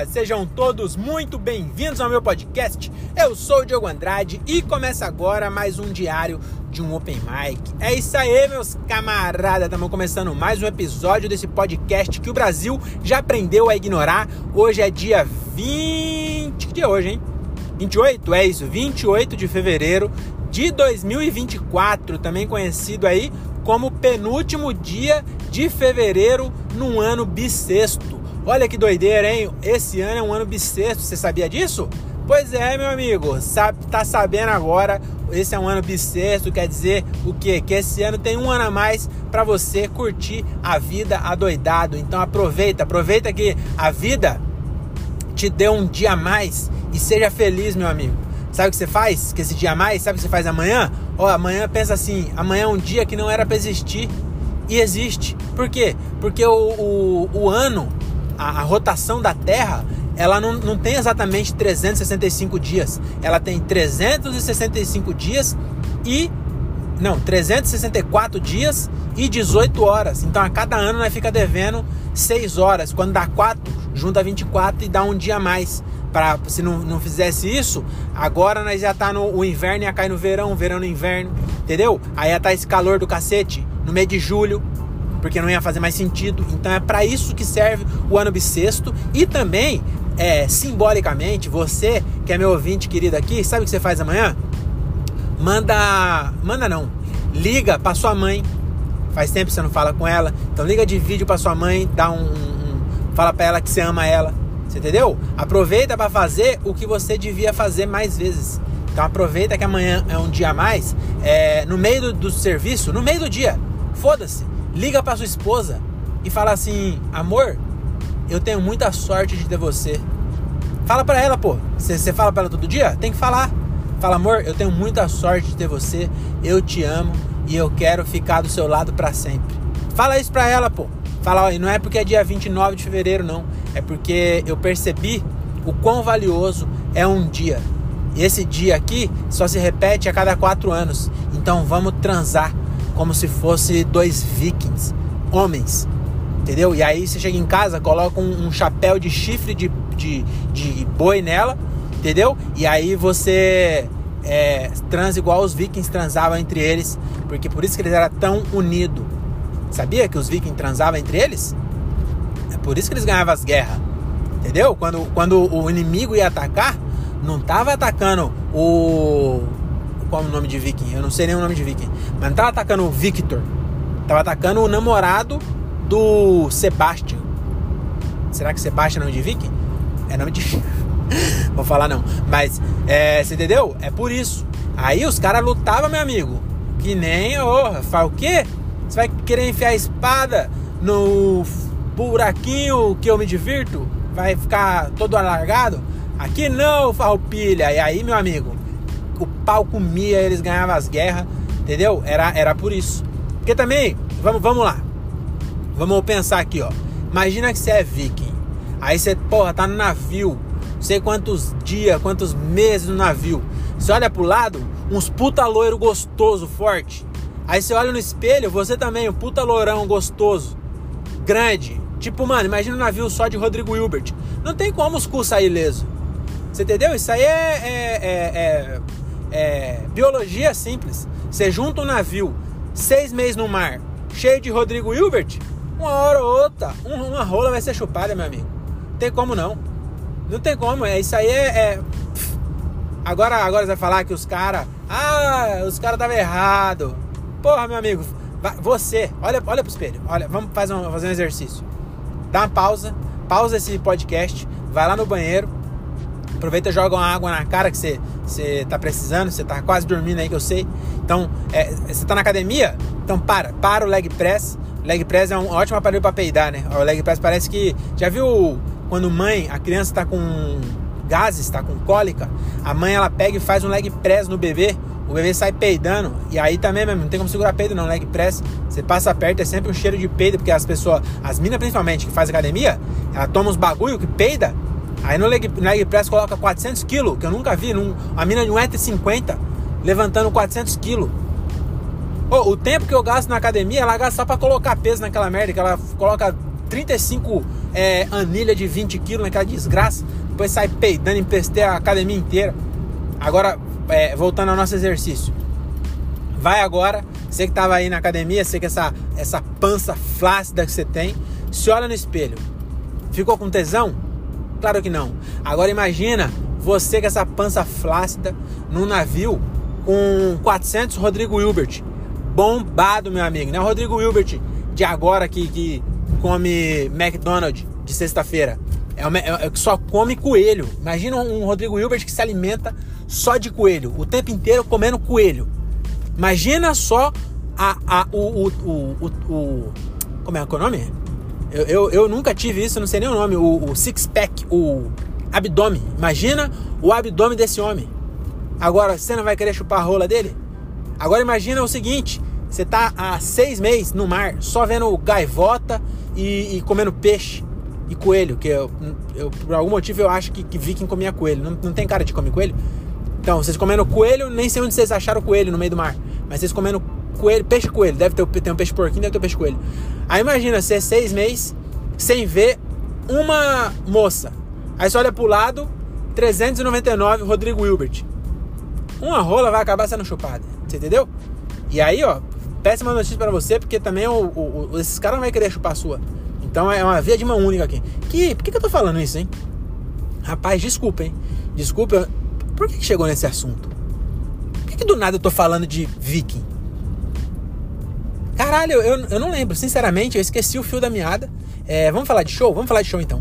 galera, sejam todos muito bem-vindos ao meu podcast. Eu sou o Diogo Andrade e começa agora mais um diário de um Open Mic. É isso aí, meus camaradas, estamos começando mais um episódio desse podcast que o Brasil já aprendeu a ignorar. Hoje é dia 20... Que dia é hoje, hein? 28, é isso, 28 de fevereiro de 2024, também conhecido aí como penúltimo dia de fevereiro num ano bissexto. Olha que doideira, hein? Esse ano é um ano bissexto, você sabia disso? Pois é, meu amigo, tá sabendo agora, esse é um ano bissexto, quer dizer o quê? Que esse ano tem um ano a mais pra você curtir a vida adoidado. Então aproveita que a vida te deu um dia a mais e seja feliz, meu amigo. Sabe o que você faz? Que esse dia a mais, sabe o que você faz amanhã? Amanhã pensa assim, amanhã é um dia que não era pra existir e existe. Por quê? Porque o ano, a rotação da Terra, ela não tem exatamente 365 dias. Ela tem 365 dias e... Não, 364 dias e 18 horas. Então a cada ano nós fica devendo 6 horas. Quando dá 4, junta 24 e dá um dia a mais. Se não fizesse isso, agora nós já tá o inverno, ia cair no verão, verão no inverno, entendeu? Aí ia tá esse calor do cacete no mês de julho, porque não ia fazer mais sentido. Então é para isso que serve o ano bissexto. E também, simbolicamente, você que é meu ouvinte querido aqui, sabe o que você faz amanhã? Liga pra sua mãe. Faz tempo que você não fala com ela, então liga de vídeo pra sua mãe, fala pra ela que você ama ela. Você entendeu? Aproveita para fazer o que você devia fazer mais vezes. Então aproveita que amanhã é um dia a mais. No meio do serviço, no meio do dia, foda-se, liga para sua esposa e fala assim: amor, eu tenho muita sorte de ter você. Fala para ela, pô. Você fala para ela todo dia? Tem que falar. Fala: amor, eu tenho muita sorte de ter você. Eu te amo e eu quero ficar do seu lado para sempre. Fala isso para ela, pô. Fala: e não é porque é dia 29 de fevereiro, não. É porque eu percebi o quão valioso é um dia. E esse dia aqui só se repete a cada 4 anos. Então vamos transar como se fosse 2 vikings, homens. Entendeu? E aí você chega em casa, coloca um chapéu de chifre de boi nela. Entendeu? E aí você transa igual os vikings transavam entre eles. Porque por isso que eles eram tão unidos. Sabia que os vikings transavam entre eles? É por isso que eles ganhavam as guerras. Entendeu? Quando o inimigo ia atacar, não estava atacando qual é o nome de viking? Eu não sei nem o nome de viking. Mas não estava atacando o Victor. Estava atacando o namorado do Sebastian. Será que Sebastian é nome de viking? É nome de... Vou falar não. Mas, você entendeu? É por isso. Aí os caras lutavam, meu amigo. Que nem... Fala o quê? Você vai querer enfiar a espada no buraquinho que eu me divirto? Vai ficar todo alargado? Aqui não, farroupilha. E aí, meu amigo, o pau comia, eles ganhavam as guerras, entendeu? Era por isso. Porque também, vamos lá. Vamos pensar aqui, ó. Imagina que você é viking. Aí você, tá no navio. Não sei quantos dias, quantos meses no navio. Você olha pro lado, uns puta loiro gostoso, forte. Aí você olha no espelho, você também, um puta lourão gostoso, grande. Tipo, mano, imagina um navio só de Rodrigo Hilbert. Não tem como os cu sair ileso. Você entendeu? Isso aí é biologia simples. Você junta um navio 6 meses no mar, cheio de Rodrigo Hilbert, uma hora ou outra, uma rola vai ser chupada, meu amigo. Não tem como não. Não tem como, isso aí Agora você vai falar que os caras estavam errados. Porra, meu amigo, você, olha pro espelho, vamos fazer um exercício. Dá uma pausa esse podcast, vai lá no banheiro, aproveita e joga uma água na cara que você tá precisando, você tá quase dormindo aí que eu sei. Então, você tá na academia, então para o leg press. Leg press é um ótimo aparelho para peidar, né? O leg press parece que... Já viu quando a criança tá com gases, tá com cólica, a mãe ela pega e faz um leg press no bebê, o bebê sai peidando, e aí também mesmo, não tem como segurar peido não, leg press, você passa perto, é sempre um cheiro de peido, porque as minas principalmente que faz academia, ela toma uns bagulho que peida, aí no leg press coloca 400 quilos, que eu nunca vi, a mina de 1,50 m levantando 400 quilos. O tempo que eu gasto na academia, ela gasta só pra colocar peso naquela merda, que ela coloca 35 anilha de 20 quilos naquela desgraça, depois sai peidando, empestei a academia inteira. Agora, voltando ao nosso exercício, vai agora, você que tava aí na academia, você que essa pança flácida que você tem, se olha no espelho, ficou com tesão? Claro que não. Agora imagina você com essa pança flácida num navio com 400 Rodrigo Hilbert, bombado, meu amigo, não é o Rodrigo Hilbert de agora que come McDonald's de sexta-feira, é que só come coelho. Imagina um Rodrigo Hilbert que se alimenta só de coelho, o tempo inteiro comendo coelho. Imagina só como é que é o nome? Eu nunca tive isso, não sei nem o nome, o six-pack, o abdômen. Imagina o abdômen desse homem. Agora, você não vai querer chupar a rola dele? Agora imagina o seguinte, você tá há 6 meses no mar, só vendo gaivota e comendo peixe e coelho, que eu por algum motivo eu acho que viking comia coelho, não tem cara de comer coelho. Então, vocês comendo coelho, nem sei onde vocês acharam coelho no meio do mar, mas vocês comendo coelho, peixe coelho, deve ter um peixe porquinho, deve ter um peixe coelho. Aí imagina, você 6 meses sem ver uma moça, aí você olha pro lado, 399 Rodrigo Hilbert. Uma rola vai acabar sendo chupada, você entendeu? E aí, ó, péssima notícia pra você, porque também esses caras não vão querer chupar a sua. Então é uma via de mão única aqui. Por que eu tô falando isso, hein? Rapaz, desculpa, hein? Desculpa, por que chegou nesse assunto? Por que do nada eu tô falando de viking? Caralho, eu não lembro, sinceramente, eu esqueci o fio da meada. Vamos falar de show? Vamos falar de show então.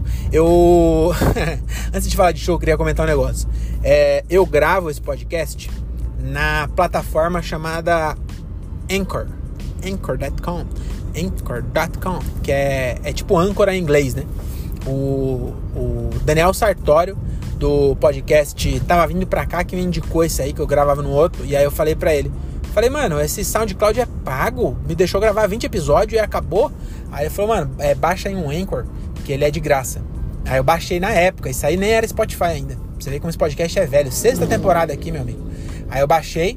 Antes de falar de show, eu queria comentar um negócio. Eu gravo esse podcast na plataforma chamada Anchor. Anchor.com, que é tipo Anchor em inglês, né? O Daniel Sartório do podcast tava vindo pra cá, que me indicou esse aí, que eu gravava no outro. E aí eu falei pra ele, mano, esse SoundCloud é pago, me deixou gravar 20 episódios e acabou. Aí ele falou, mano, baixa aí um Anchor, que ele é de graça. Aí eu baixei na época, isso aí nem era Spotify ainda. Você vê como esse podcast é velho, 6ª temporada aqui, meu amigo. Aí eu baixei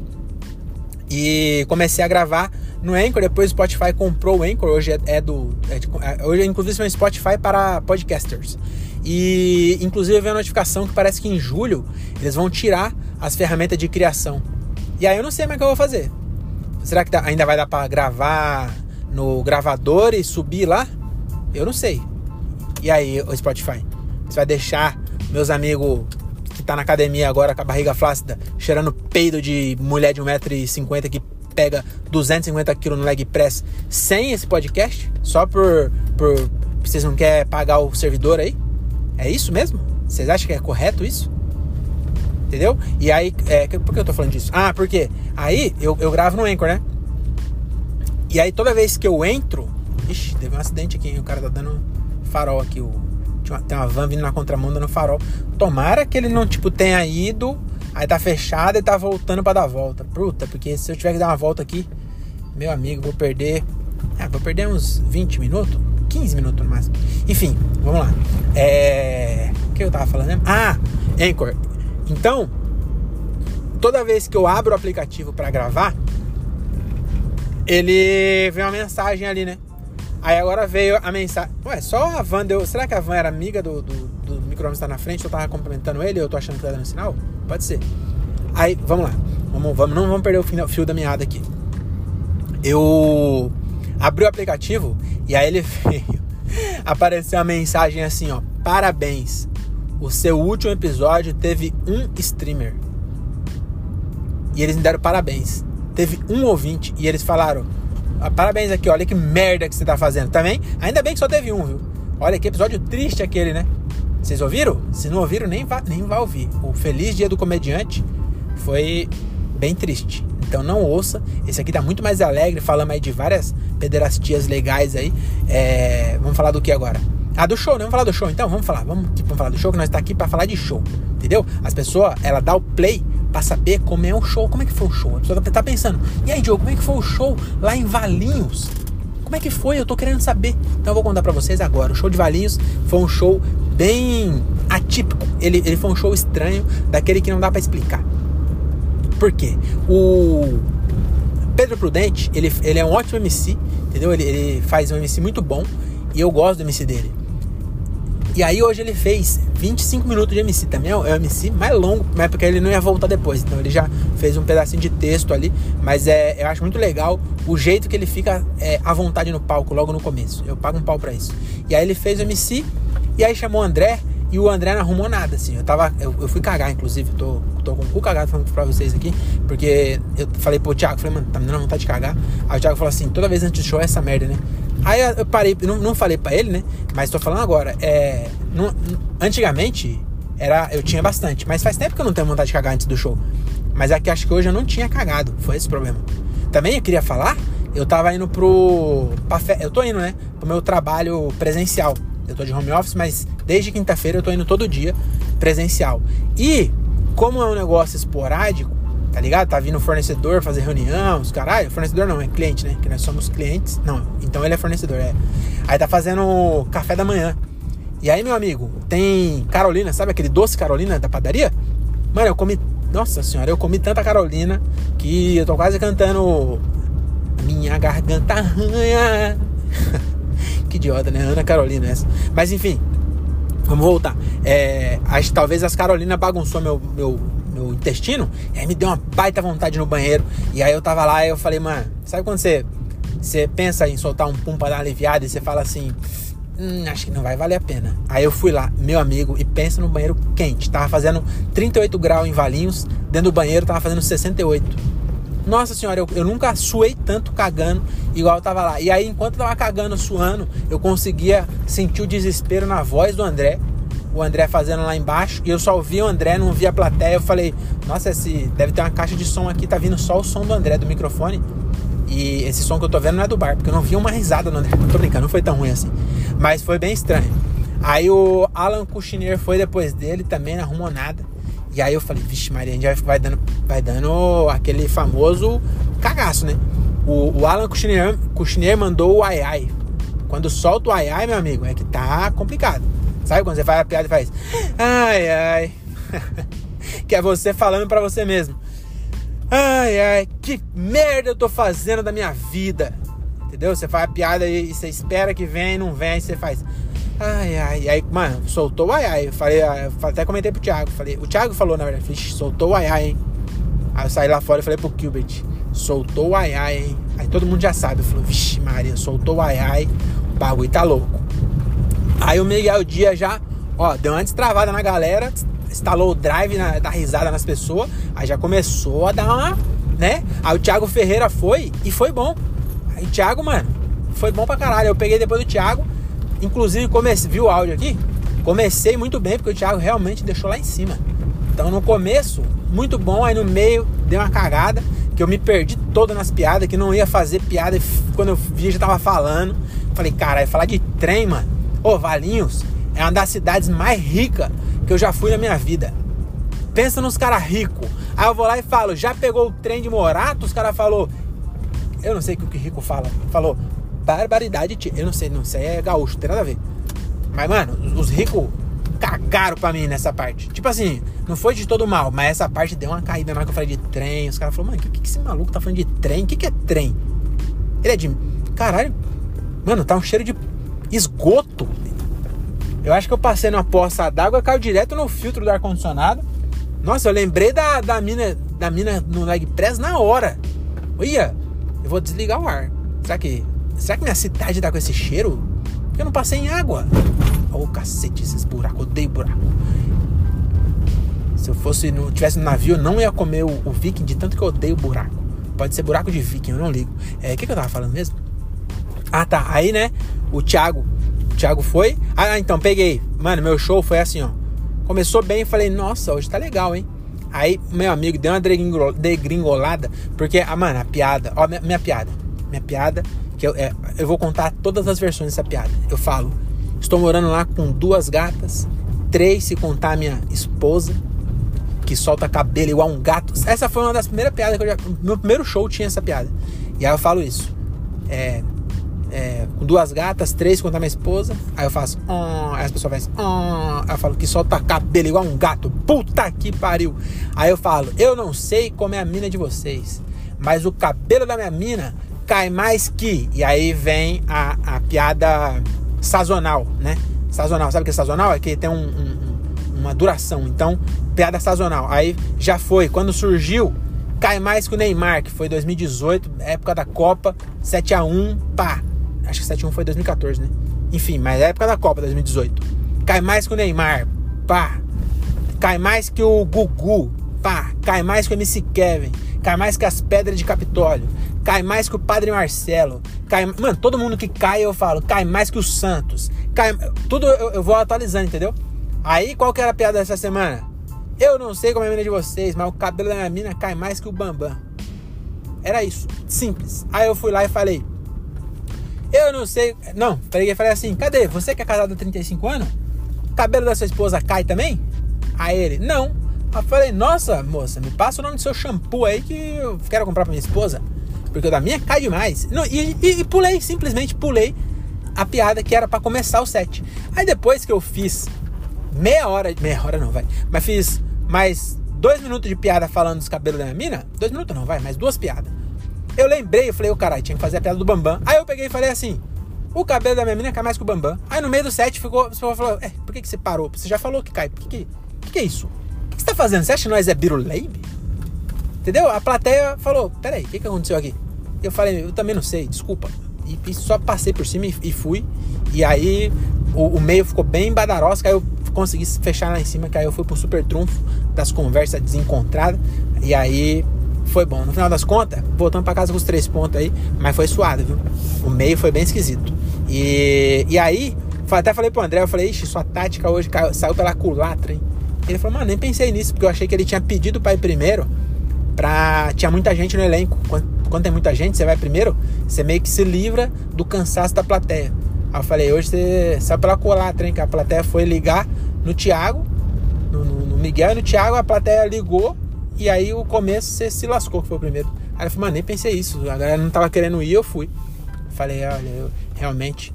e comecei a gravar no Anchor. Depois o Spotify comprou o Anchor, hoje hoje inclusive é um Spotify para podcasters. E inclusive veio a notificação que parece que em julho eles vão tirar as ferramentas de criação. E aí eu não sei mais o que eu vou fazer. Será que ainda vai dar pra gravar no gravador e subir lá? Eu não sei. E aí, o Spotify? Você vai deixar meus amigos que tá na academia agora com a barriga flácida, cheirando peido de mulher de 1,50m que pega 250 kg no leg press sem esse podcast? Só por vocês não querem pagar o servidor aí? É isso mesmo? Vocês acham que é correto isso? Entendeu? E aí, por que eu tô falando disso? Porque aí eu gravo no Anchor, né? E aí toda vez que eu entro... Ixi, teve um acidente aqui, hein? O cara tá dando farol aqui. Tem uma van vindo na contramão dando farol. Tomara que ele não, tenha ido, aí tá fechado e tá voltando pra dar volta. Puta, porque se eu tiver que dar uma volta aqui, meu amigo, vou perder uns 20 minutos, 15 minutos no máximo. Enfim, vamos lá. O que eu tava falando, né? Anchor. Então, toda vez que eu abro o aplicativo pra gravar, ele vem uma mensagem ali, né? Aí agora veio a mensagem. Ué, só a van deu. Será que a van era amiga do micro-ondas que tá na frente? Eu tava cumprimentando ele, eu tô achando que tá dando sinal? Pode ser. Aí, vamos lá. Não vamos perder o fio da meada aqui. Eu abri o aplicativo e aí ele veio. Apareceu a mensagem assim, ó. Parabéns. O seu último episódio teve um streamer. E eles me deram parabéns. Teve um ouvinte e eles falaram: parabéns aqui, olha que merda que você tá fazendo. Também, ainda bem que só teve um, viu? Olha que episódio triste aquele, né? Vocês ouviram? Se não ouviram, nem vai ouvir. O Feliz Dia do Comediante foi bem triste. Então não ouça. Esse aqui tá muito mais alegre. Falamos aí de várias pederastias legais aí. Vamos falar do que agora? Do show, né? Vamos falar do show então? Vamos falar do show, que nós tá aqui pra falar de show. Entendeu? As pessoas, ela dá o play pra saber como é o show, como é que foi o show. A pessoa tá pensando, e aí, Diogo, como é que foi o show lá em Valinhos? Como é que foi? Eu tô querendo saber. Então eu vou contar pra vocês agora. O show de Valinhos foi um show bem atípico. Ele foi um show estranho, daquele que não dá pra explicar. Por quê? O Pedro Prudente, ele é um ótimo MC, entendeu? Ele faz um MC muito bom e eu gosto do MC dele. E aí hoje ele fez 25 minutos de MC. Também é o MC mais longo, mas porque ele não ia voltar depois. Então ele já fez um pedacinho de texto ali. Mas eu acho muito legal o jeito que ele fica à vontade no palco, logo no começo. Eu pago um pau pra isso. E aí ele fez o MC, e aí chamou o André, e o André não arrumou nada, assim. Eu fui cagar, inclusive. Tô com o cu cagado falando pra vocês aqui, porque eu falei pro Thiago, falei, mano, tá me dando vontade de cagar. Aí o Thiago falou assim, toda vez antes do show é essa merda, né? Aí eu parei, não falei pra ele, né? Mas tô falando agora. Antigamente, eu tinha bastante. Mas faz tempo que eu não tenho vontade de cagar antes do show. Mas é que acho que hoje eu não tinha cagado. Foi esse o problema. Também eu queria falar, eu tava indo eu tô indo, né? Pro meu trabalho presencial. Eu tô de home office, mas desde quinta-feira eu tô indo todo dia presencial. E, como é um negócio esporádico, tá ligado? Tá vindo fornecedor fazer reunião, os caralho. Fornecedor não, é cliente, né? Que nós somos clientes. Não, então ele é fornecedor, Aí tá fazendo café da manhã. E aí, meu amigo, tem Carolina, sabe aquele doce Carolina da padaria? Mano, eu comi... Nossa senhora, eu comi tanta Carolina que eu tô quase cantando Minha Garganta Arranha. Que idiota, né? Ana Carolina essa. Mas enfim, vamos voltar. Acho que talvez as Carolinas bagunçou meu intestino. E aí me deu uma baita vontade no banheiro. E aí eu tava lá e eu falei, mano, sabe quando você pensa em soltar um pum pra dar uma aliviada e você fala assim, acho que não vai valer a pena. Aí eu fui lá, meu amigo, e pensa no banheiro quente. Tava fazendo 38 graus em Valinhos. Dentro do banheiro tava fazendo 68. Nossa senhora, eu nunca suei tanto cagando igual eu tava lá. E aí, enquanto eu tava cagando, suando, eu conseguia sentir o desespero na voz do André. O André fazendo lá embaixo. E eu só ouvia o André, não via a plateia. Eu falei, nossa, deve ter uma caixa de som aqui. Tá vindo só o som do André, do microfone. E esse som que eu tô vendo não é do bar, porque eu não vi uma risada do André. Tô brincando, não foi tão ruim assim. Mas foi bem estranho. Aí o Alan Kushner foi depois dele, também não arrumou nada. E aí eu falei, vixe Maria, a gente vai dando aquele famoso cagaço, né? O Alan Kushner mandou o ai ai. Quando solta o ai ai, meu amigo, é que tá complicado. Sabe quando você faz a piada e faz ai ai. Que é você falando pra você mesmo. Ai ai, que merda eu tô fazendo da minha vida. Entendeu? Você faz a piada e você espera que vem, não vem, você faz ai, ai, e aí, mano, soltou o ai, ai. Eu até comentei pro Thiago. O Thiago falou, na verdade, soltou o ai, ai, hein? Aí eu saí lá fora e falei pro Gilbert, soltou o ai, ai, hein? Aí todo mundo já sabe. Falou, vixe Maria, soltou o ai, ai. O bagulho tá louco. Aí o Miguel Dias já, deu uma destravada na galera. Instalou o drive, dá risada nas pessoas. Aí já começou a dar uma, né? Aí o Thiago Ferreira foi e foi bom. Aí o Thiago, mano, foi bom pra caralho. Eu peguei depois do Thiago. Inclusive, viu o áudio aqui? Comecei muito bem, porque o Thiago realmente deixou lá em cima. Então, no começo, muito bom. Aí, no meio, deu uma cagada, que eu me perdi toda nas piadas, que não ia fazer piada. E quando eu vi, já tava falando. Falei, caralho, falar de trem, mano. Valinhos é uma das cidades mais ricas que eu já fui na minha vida. Pensa nos caras ricos. Aí eu vou lá e falo, já pegou o trem de Morato? Os caras falaram, eu não sei o que o rico fala. Falou, barbaridade, eu não sei, isso aí é gaúcho, não tem nada a ver. Mas, mano, os ricos cagaram pra mim nessa parte. Tipo assim, não foi de todo mal, mas essa parte deu uma caída na hora que eu falei de trem. Os caras falaram, mano, o que esse maluco tá falando de trem? O que é trem? Ele é de... Caralho, mano, tá um cheiro de esgoto. Eu acho que eu passei numa poça d'água e caiu direto no filtro do ar-condicionado. Nossa, eu lembrei da mina no leg press na hora. Olha, eu vou desligar o ar. Será que minha cidade tá com esse cheiro? Porque eu não passei em água. Cacete, esses buracos, odeio buraco. Se eu tivesse no navio, eu não ia comer o viking, de tanto que eu odeio buraco. Pode ser buraco de viking, eu não ligo. O que eu tava falando mesmo? Ah, tá. Aí, né, o Thiago foi. Então, peguei. Mano, meu show foi assim, Começou bem e falei, nossa, hoje tá legal, hein? Aí, meu amigo, deu uma degringolada. Porque, mano, a piada... Minha piada... Que eu vou contar todas as versões dessa piada. Eu falo, estou morando lá com 2 gatas, 3 se contar minha esposa, que solta cabelo igual um gato. Essa foi uma das primeiras piadas que no meu primeiro show tinha essa piada. E aí eu falo isso. Com 2 gatas, 3 se contar minha esposa. Aí eu faço, aí as pessoas fazem, aí eu falo que solta cabelo igual um gato. Puta que pariu. Aí eu falo, eu não sei como é a mina de vocês, mas o cabelo da minha mina cai mais que... E aí vem a piada sazonal, né? Sazonal, sabe o que é sazonal? É que tem uma duração. Então, piada sazonal. Aí já foi. Quando surgiu, cai mais que o Neymar, que foi 2018, época da Copa, 7-1, pá. Acho que 7-1 foi 2014, né? Enfim, mas é época da Copa, 2018. Cai mais que o Neymar, pá. Cai mais que o Gugu, pá. Cai mais que o MC Kevin. Cai mais que as Pedras de Capitólio. Cai mais que o Padre Marcelo. Mano, todo mundo que cai eu falo, cai mais que o Santos. Tudo eu vou atualizando, entendeu? Aí, qual que era a piada dessa semana? Eu não sei como é a mina de vocês, mas o cabelo da minha mina cai mais que o Bambam. Era isso, simples. Aí eu fui lá e falei, eu não sei... Não, falei assim, cadê? Você que é casado há 35 anos? O cabelo da sua esposa cai também? Aí ele, não. Eu falei, nossa, moça, me passa o nome do seu shampoo aí que eu quero comprar pra minha esposa. Porque o da minha cai demais. Não, e pulei, simplesmente pulei a piada que era pra começar o set. Aí depois que eu fiz meia hora não, vai. Mas fiz mais 2 minutos de piada falando dos cabelos da minha mina. 2 minutos não, vai, mais 2 piadas. Eu lembrei, eu falei, ô caralho, tinha que fazer a piada do Bambam. Aí eu peguei e falei assim, o cabelo da minha mina cai mais que o Bambam. Aí no meio do set ficou, você falou, por que você parou? Você já falou que cai, por que é isso? O que você tá fazendo? Você acha que nós é Biruleibe? Entendeu? A plateia falou, peraí, o que aconteceu aqui? Eu falei, eu também não sei, desculpa. E só passei por cima e fui. E aí o meio ficou bem badarosca. Aí eu consegui fechar lá em cima, que aí eu fui pro super trunfo das conversas desencontradas. E aí foi bom. No final das contas, voltando pra casa com os 3 pontos aí. Mas foi suado, viu? O meio foi bem esquisito. E aí, até falei pro André, eu falei, ixi, sua tática hoje saiu pela culatra, hein? Ele falou, mano, nem pensei nisso, porque eu achei que ele tinha pedido pra ir primeiro. Tinha muita gente no elenco. Quando tem muita gente, você vai primeiro, você meio que se livra do cansaço da plateia. Aí eu falei, hoje você saiu pela culatra, hein? Que a plateia foi ligar no Thiago, no Miguel e no Thiago, a plateia ligou, e aí o começo você se lascou, que foi o primeiro. Aí eu falei, mano, nem pensei isso, a galera não tava querendo ir, eu fui. Falei, olha, eu realmente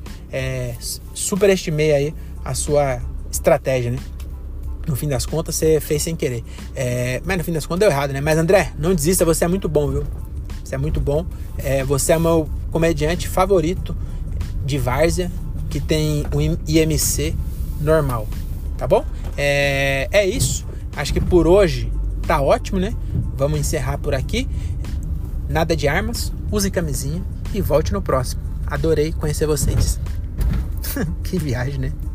superestimei aí a sua estratégia, né? No fim das contas, você fez sem querer. Mas no fim das contas deu errado, né? Mas André, não desista, você é muito bom, viu? Você é muito bom. Você é meu comediante favorito de várzea, que tem um IMC normal, tá bom? É isso. Acho que por hoje tá ótimo, né? Vamos encerrar por aqui. Nada de armas, use camisinha e volte no próximo. Adorei conhecer vocês. Que viagem, né?